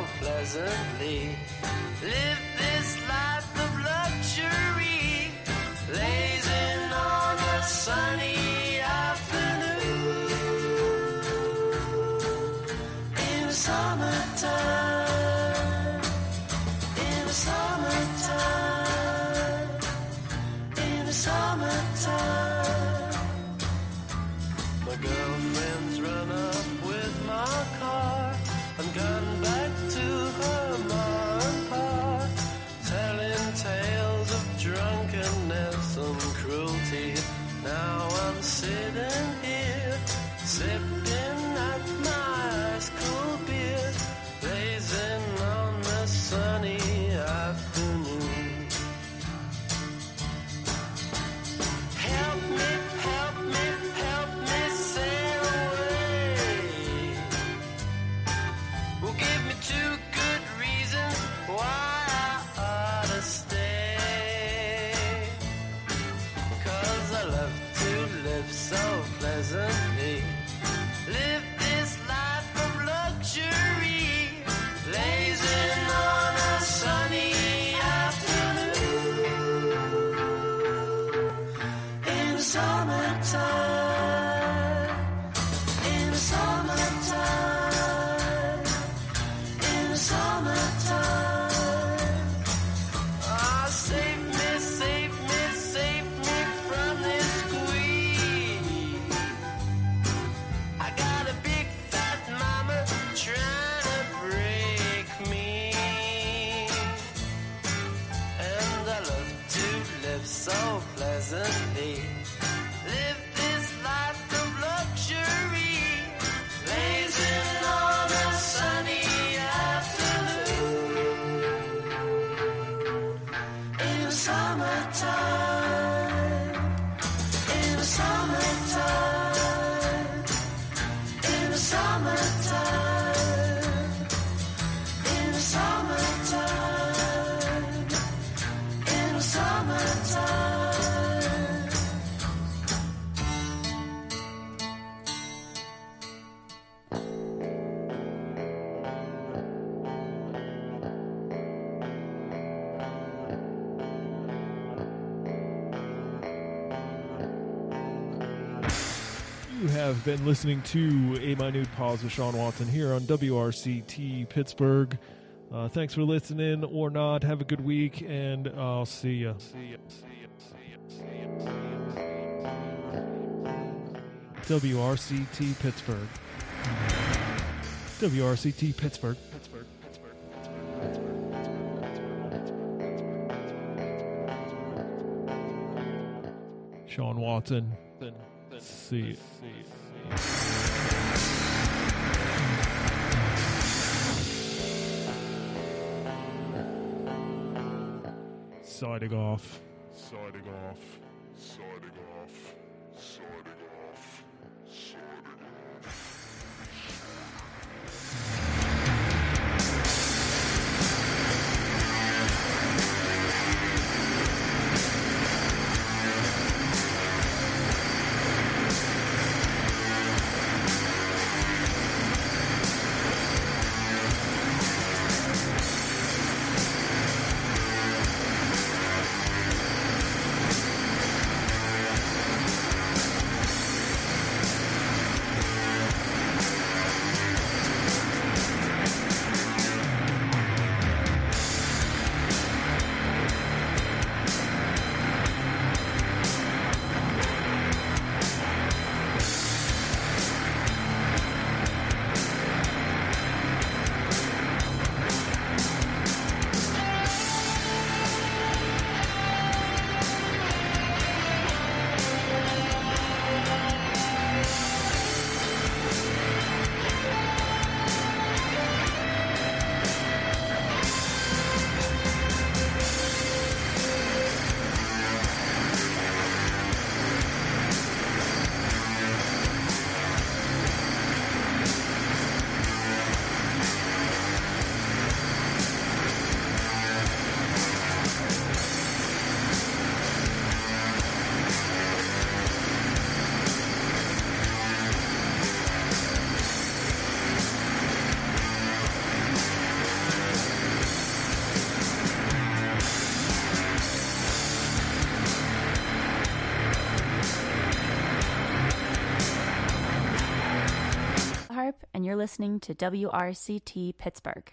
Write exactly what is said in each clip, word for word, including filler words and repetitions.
pleasantly. Live this life of luxury, blazing on a sunny afternoon in the summertime, in the summertime, in the summertime. My girlfriend's run up with my car and gone back to her ma and pa, telling tales of drunkenness and cruelty. Now I'm sitting here, sipping at my ice cold beer, blazing on the sunny afternoon. Help me, help me, help me sail away. Well, give me two good reasons why I ought to stay. 'Cause I love to live so pleasantly. Live this life of luxury, blazing on a sunny afternoon in the summertime, in the summertime, in the summertime. Ah, save me, save me, save me from this squeeze. I got a big fat mama trying to break me, and I love to live so pleasantly. Live this life of luxury, blazing on a sunny afternoon in the summertime, in the summertime, in the summertime, in the summertime, in the summertime. You have been listening to A Minute Pause with Sean Watson here on W R C T Pittsburgh. Uh, thanks for listening or not. Have a good week, and I'll see ya. See ya. See ya. See ya. See ya. W R C T Pittsburgh. W R C T Pittsburgh. Pittsburgh. Pittsburgh. Pittsburgh. Sean Watson. See ya. Siding off. Siding off. Siding off. Siding off. Siding off. and you're listening to W R C T Pittsburgh.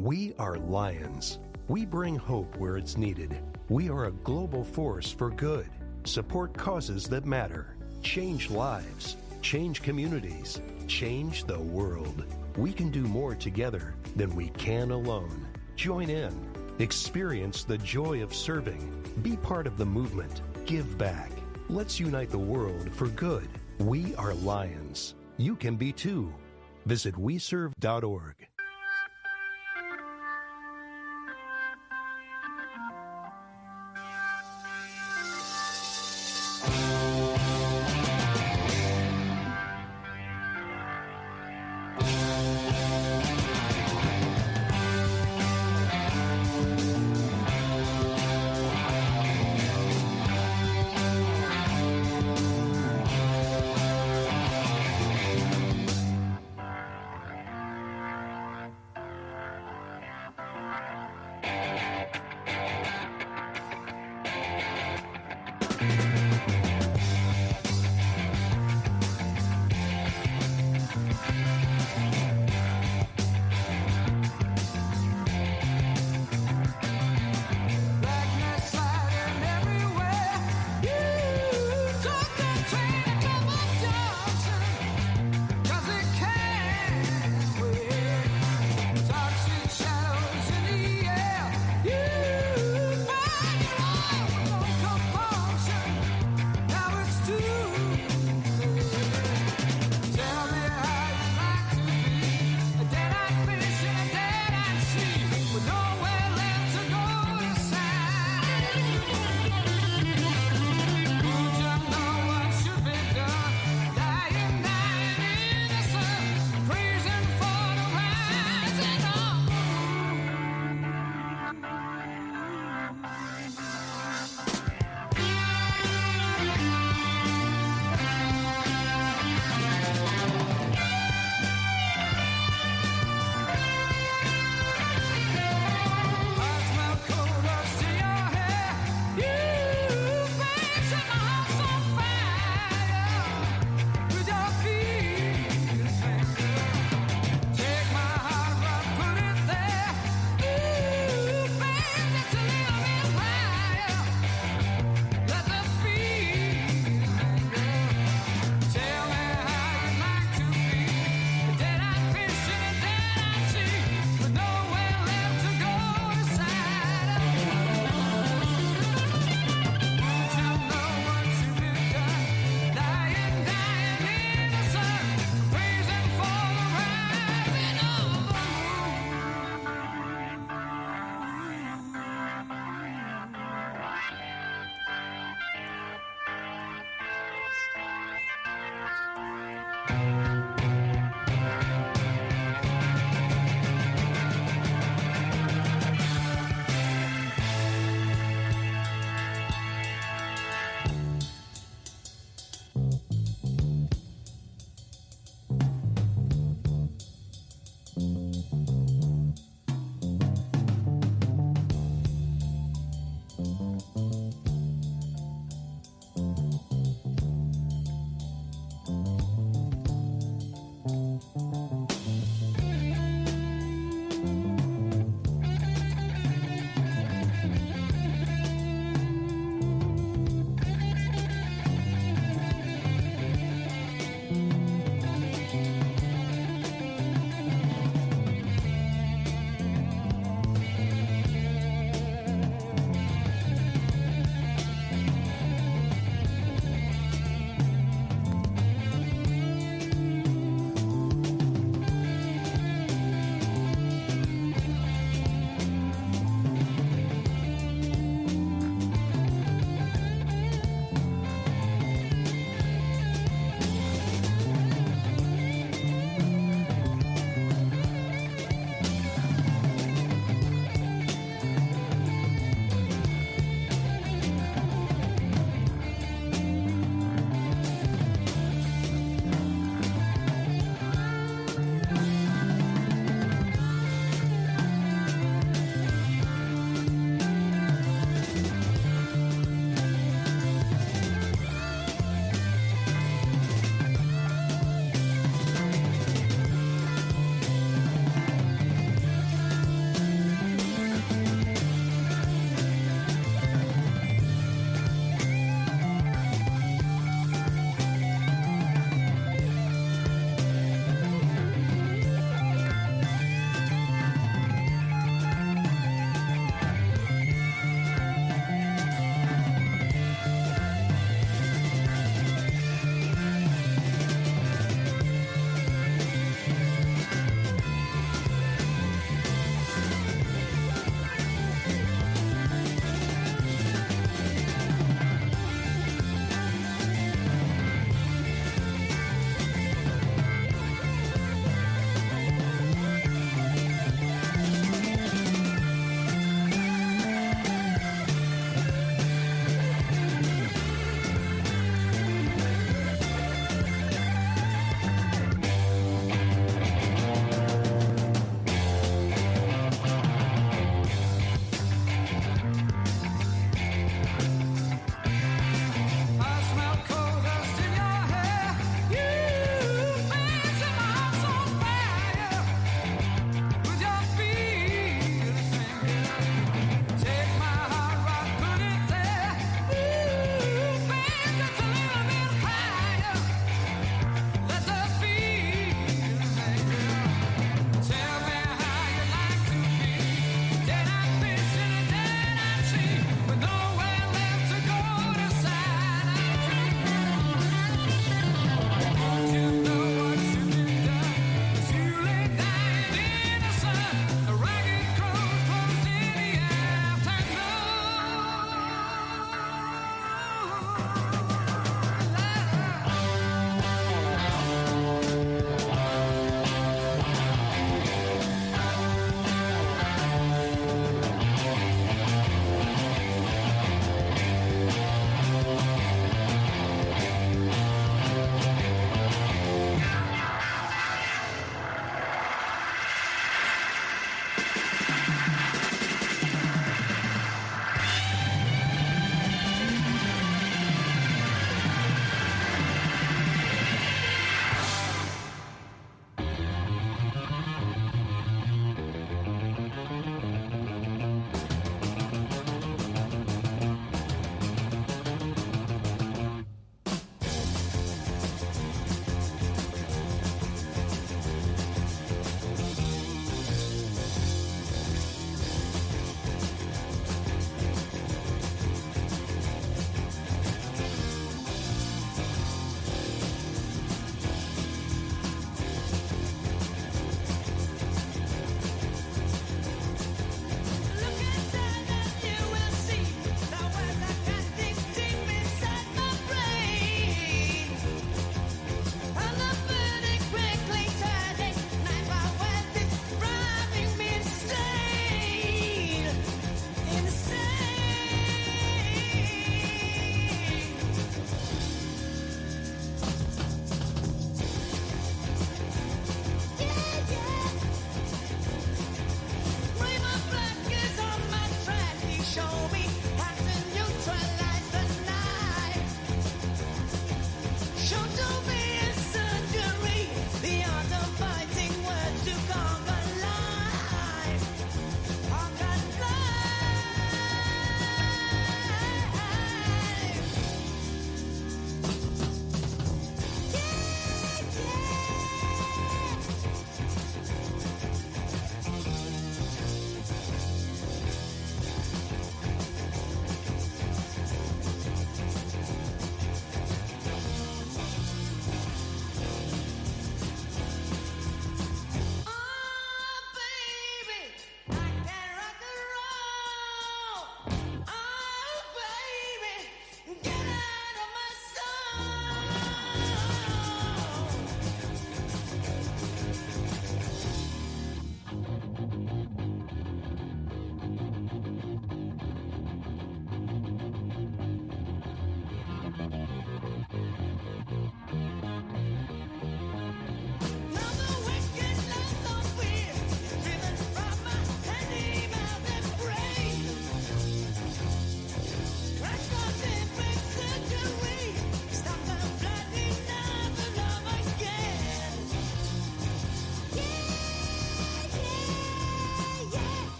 We are Lions. We bring hope where it's needed. We are a global force for good. Support causes that matter. Change lives. Change communities. Change the world. We can do more together than we can alone. Join in. Experience the joy of serving. Be part of the movement. Give back. Let's unite the world for good. We are Lions. You can be too. Visit we serve dot org.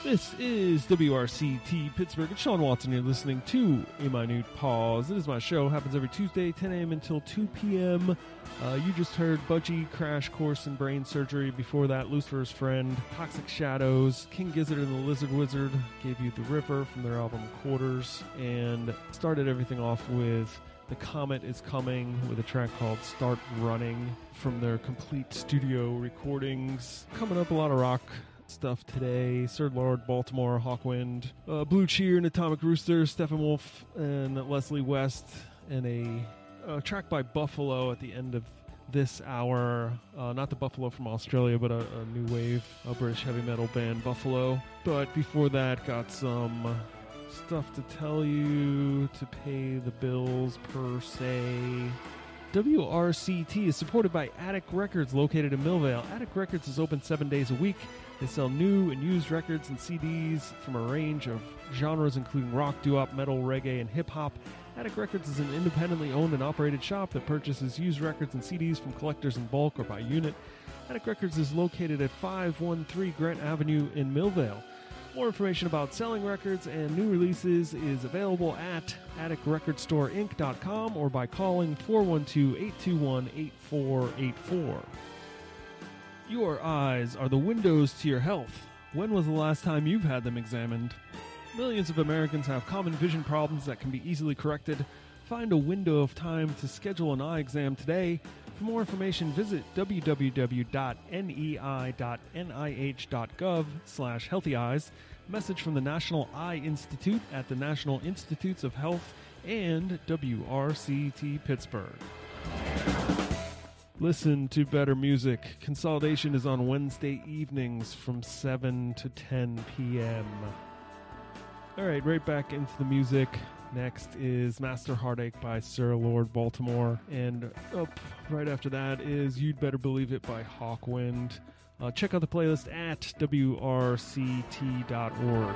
This is W R C T Pittsburgh. It's Sean Watson. You're listening to A Minute Pause. It is my show. Happens every Tuesday, ten a.m. until two p.m. Uh, you just heard Budgie, Crash Course in Brain Surgery. Before that, Lucifer's Friend, Toxic Shadows, King Gizzard and the Lizard Wizard gave you The River from their album Quarters, and started everything off with The Comet Is Coming with a track called Start Running from their complete studio recordings. Coming up, a lot of rock stuff today. Sir Lord, Baltimore, Hawkwind, uh, Blue Cheer and Atomic Rooster, Steppenwolf and Leslie West, and a, a track by Buffalo at the end of this hour. Uh, not the Buffalo from Australia, but a, a new wave, a British heavy metal band, Buffalo. But before that, got some stuff to tell you to pay the bills per se. W R C T is supported by Attic Records, located in Millvale. Attic Records is open seven days a week. They sell new and used records and C Ds from a range of genres, including rock, doo-wop, metal, reggae, and hip-hop. Attic Records is an independently owned and operated shop that purchases used records and C Ds from collectors in bulk or by unit. Attic Records is located at five one three Grant Avenue in Millvale. More information about selling records and new releases is available at attic record store inc dot com or by calling four one two, eight two one, eight four eight four. Your eyes are the windows to your health. When was the last time you've had them examined? Millions of Americans have common vision problems that can be easily corrected. Find a window of time to schedule an eye exam today. For more information, visit w w w dot nei dot n i h dot gov slash healthy eyes. Message from the National Eye Institute at the National Institutes of Health and W R C T Pittsburgh. Listen to better music. Consolidation is on Wednesday evenings from seven to ten p.m. All right, right back into the music. Next is Master Heartache by Sir Lord Baltimore. And up right after that is You'd Better Believe It by Hawkwind. Uh, check out the playlist at w r c t dot org.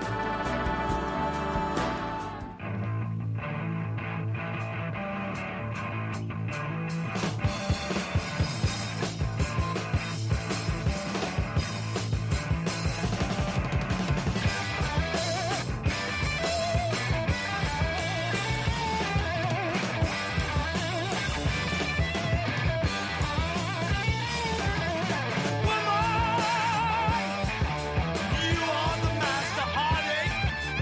You are the master heartache.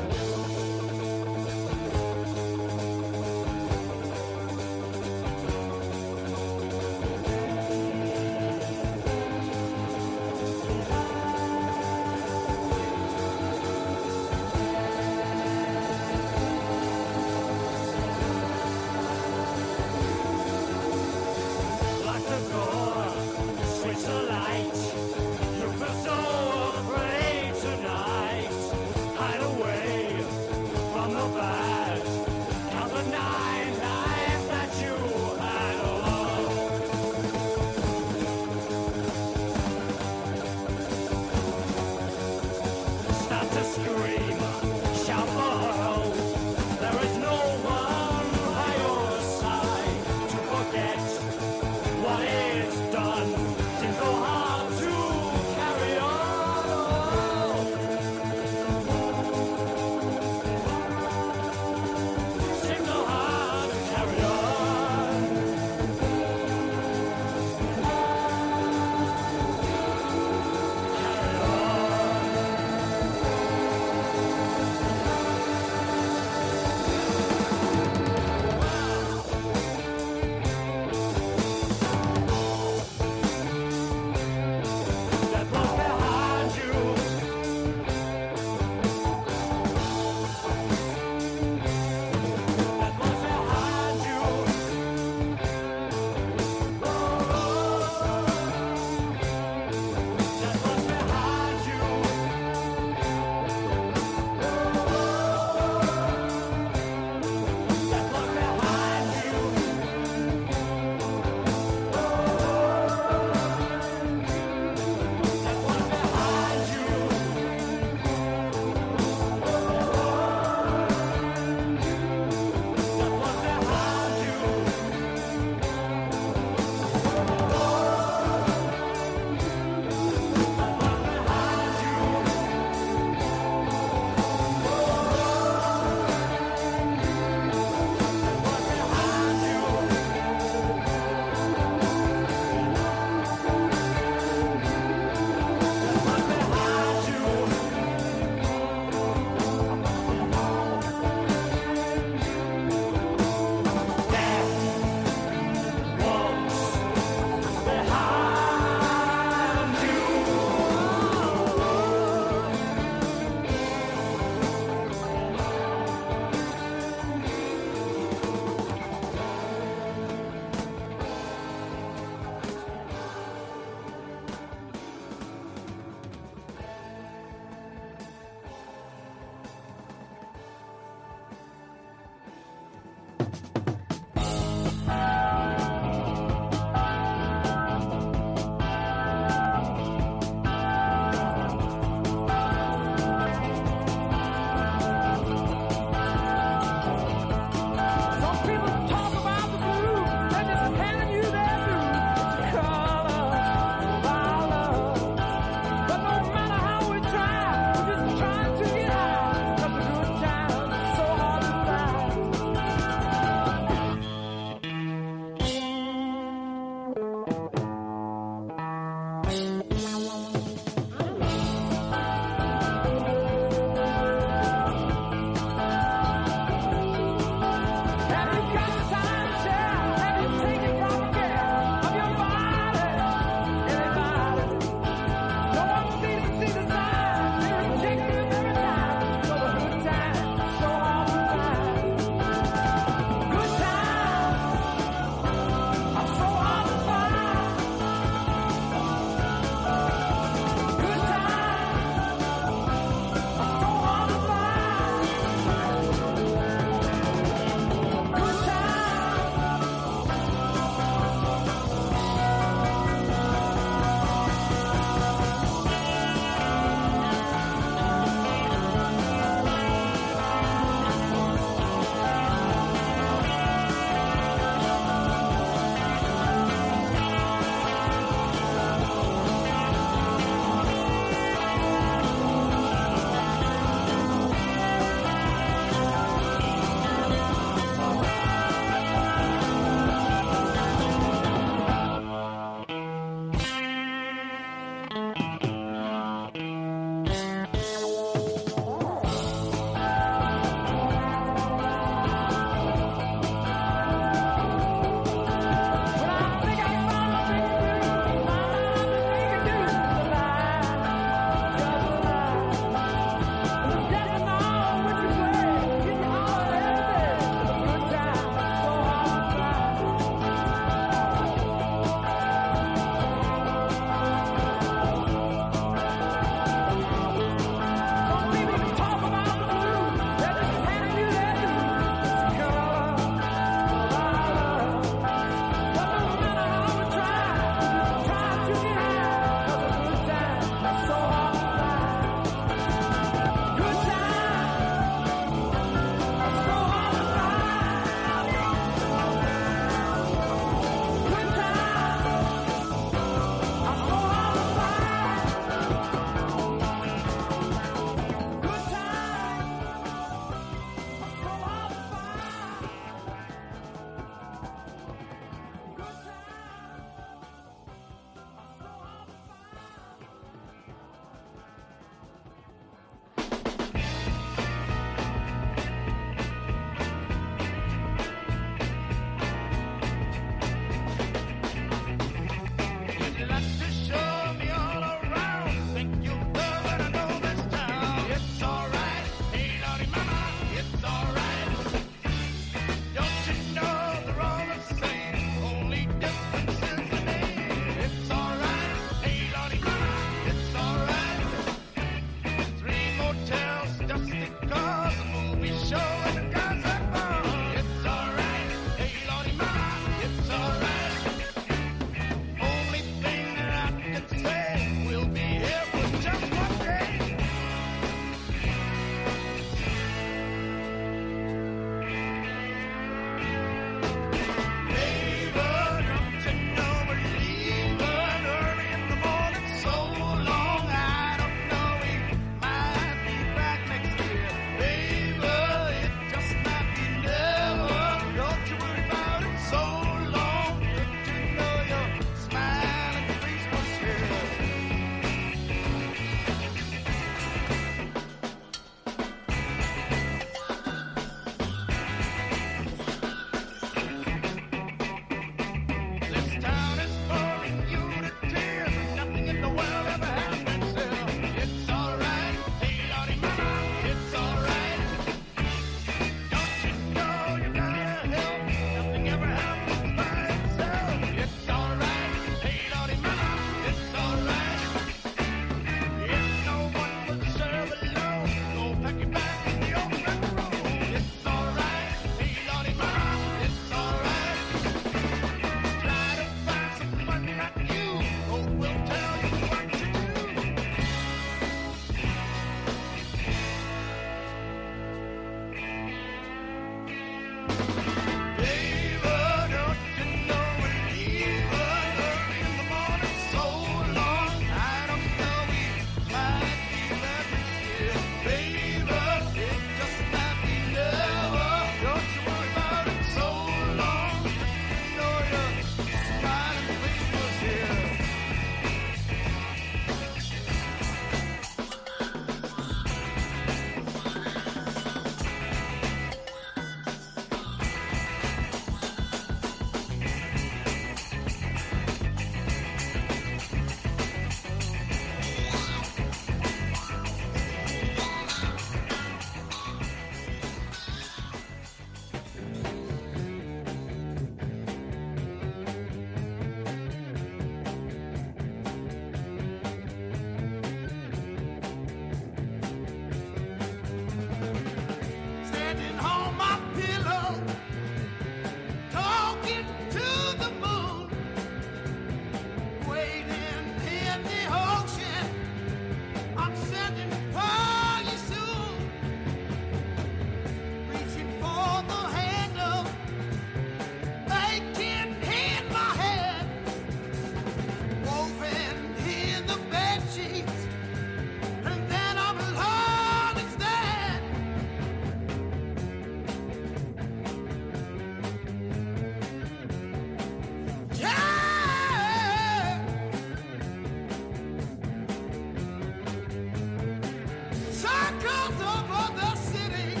circles over the city,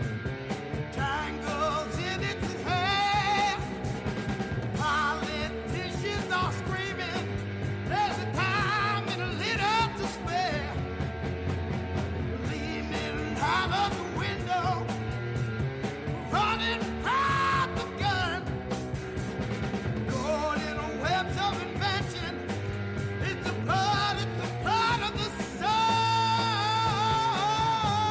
tangles in its hair. Politicians are screaming, there's a time and a little to spare. Leaning out of the window, running from the gun, caught in a webs of invention. It's the blood, it's the blood of the sun.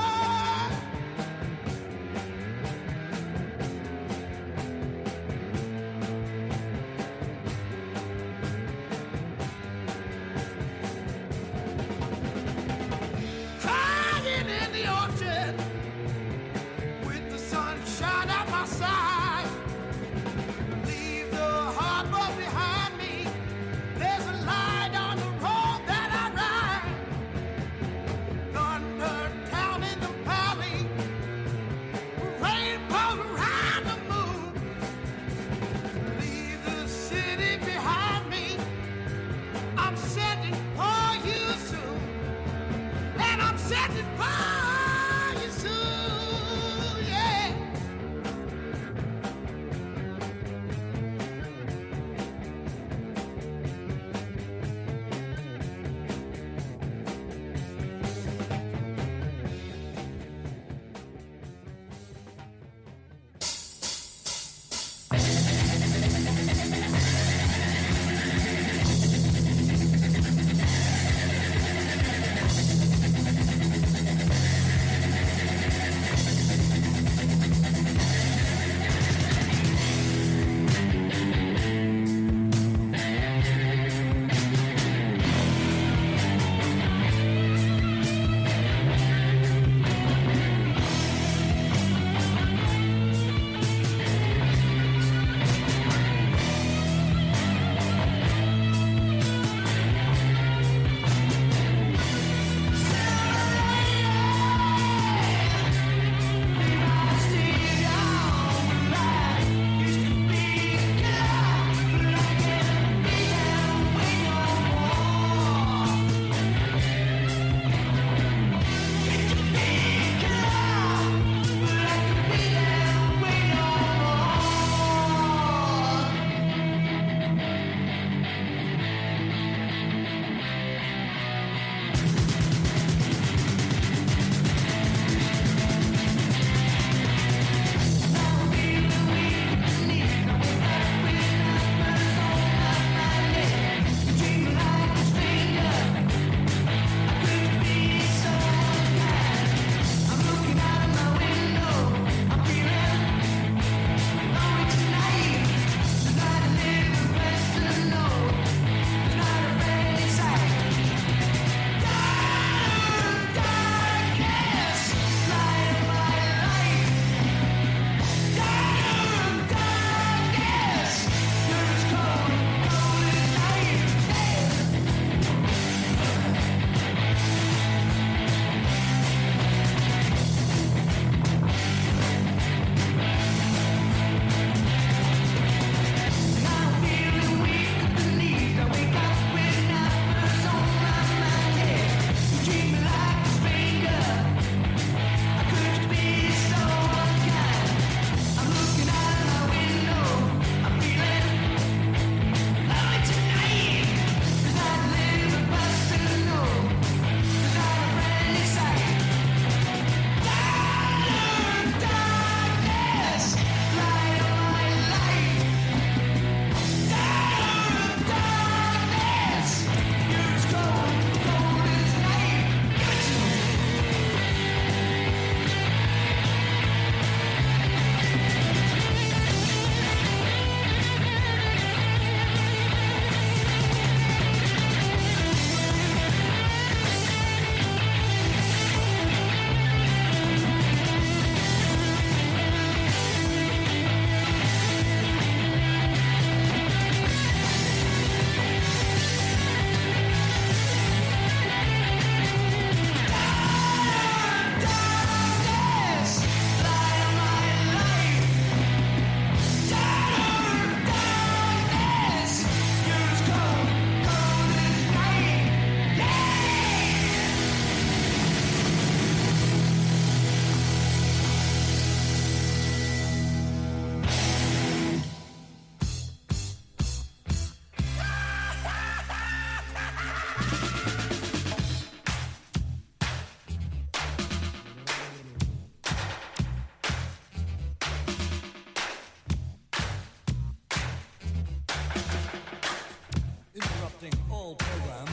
All programs.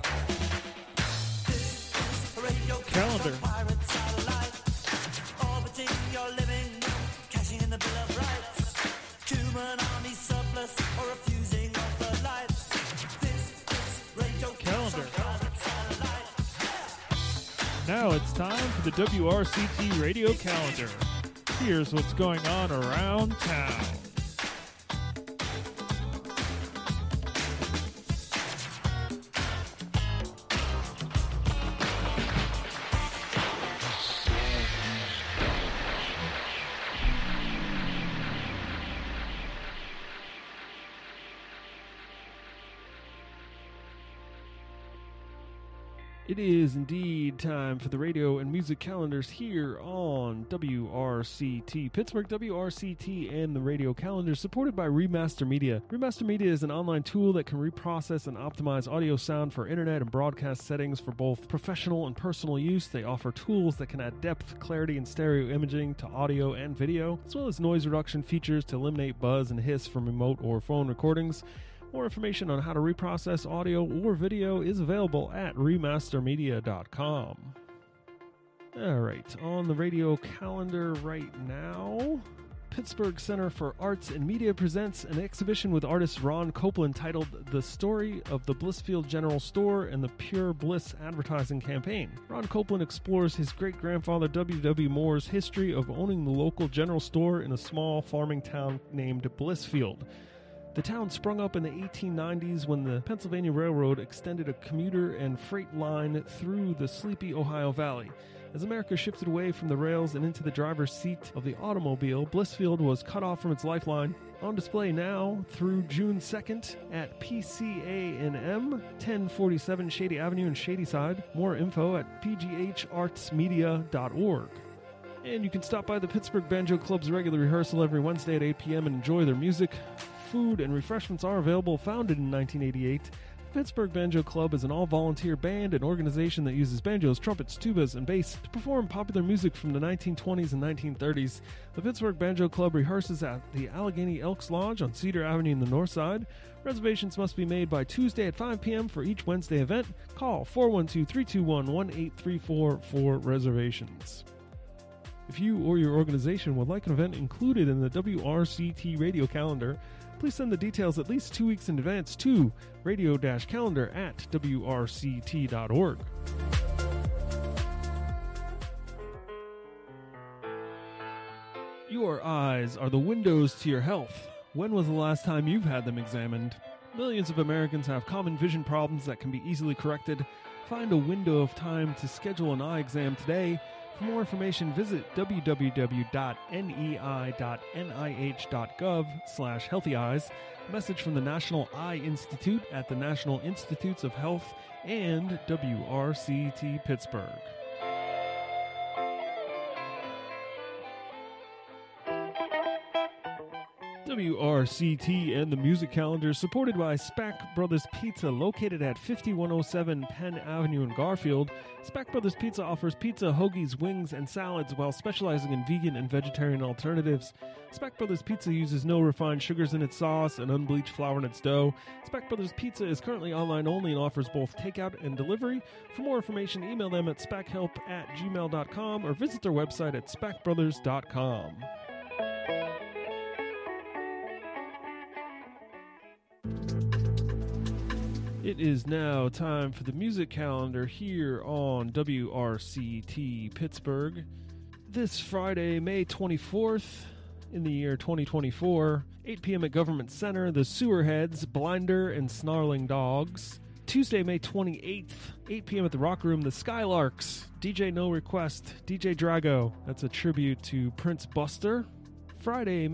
Calendar. Pirate satellite, orbiting your living room, cashing in the Bill of Rights. Human army surplus or refusing of the lights. This is radio Calendar. pirate satellite. Now it's time for the W R C T Radio Calendar. Here's what's going on around town. It is indeed time for the radio and music calendars here on W R C T Pittsburgh. W R C T and the radio calendar supported by Remaster Media. Remaster Media is an online tool that can reprocess and optimize audio sound for internet and broadcast settings for both professional and personal use. They offer tools that can add depth, clarity, and stereo imaging to audio and video, as well as noise reduction features to eliminate buzz and hiss from remote or phone recordings. More information on how to reprocess audio or video is available at remaster media dot com. All right, on the radio calendar right now, Pittsburgh Center for Arts and Media presents an exhibition with artist Ron Copeland titled The Story of the Blissfield General Store and the Pure Bliss Advertising Campaign. Ron Copeland explores his great-grandfather W W Moore's history of owning the local general store in a small farming town named Blissfield. The town sprung up in the eighteen nineties when the Pennsylvania Railroad extended a commuter and freight line through the sleepy Ohio Valley. As America shifted away from the rails and into the driver's seat of the automobile, Blissfield was cut off from its lifeline. On display now through June second at P C A and M, ten forty-seven Shady Avenue in Shadyside. More info at p g h arts media dot org. And you can stop by the Pittsburgh Banjo Club's regular rehearsal every Wednesday at eight p.m. and enjoy their music. Food and refreshments are available. Founded in nineteen eighty-eight, the Pittsburgh Banjo Club is an all-volunteer band and organization that uses banjos, trumpets, tubas, and bass to perform popular music from the nineteen twenties and nineteen thirties. The Pittsburgh Banjo Club rehearses at the Allegheny Elks Lodge on Cedar Avenue in the north side. Reservations must be made by Tuesday at five p.m. for each Wednesday event. Call four one two, three two one, one eight three four for reservations. If you or your organization would like an event included in the W R C T radio calendar, please send the details at least two weeks in advance to radio-calendar at w r c t dot org. Your eyes are the windows to your health. When was the last time you've had them examined? Millions of Americans have common vision problems that can be easily corrected. Find a window of time to schedule an eye exam today. For more information, visit w w w dot n e i dot n i h dot gov slash healthy eyes. A message from the National Eye Institute at the National Institutes of Health and W R C T Pittsburgh. W R C T and the music calendar is supported by Spack Brothers Pizza, located at fifty-one oh seven Penn Avenue in Garfield. Spack Brothers Pizza offers pizza, hoagies, wings, and salads while specializing in vegan and vegetarian alternatives. Spack Brothers Pizza uses no refined sugars in its sauce and unbleached flour in its dough. Spack Brothers Pizza is currently online only and offers both takeout and delivery. For more information, email them at spackhelp at gmail dot com or visit their website at spack brothers dot com. It is now time for the music calendar here on W R C T Pittsburgh. This Friday, May twenty-fourth, in the year twenty twenty-four, eight p.m. at Government Center, the Sewerheads, Blinder and Snarling Dogs. Tuesday, May twenty-eighth, eight p.m. at the Rock Room, the Skylarks, D J No Request, D J Drago. That's a tribute to Prince Buster. Friday,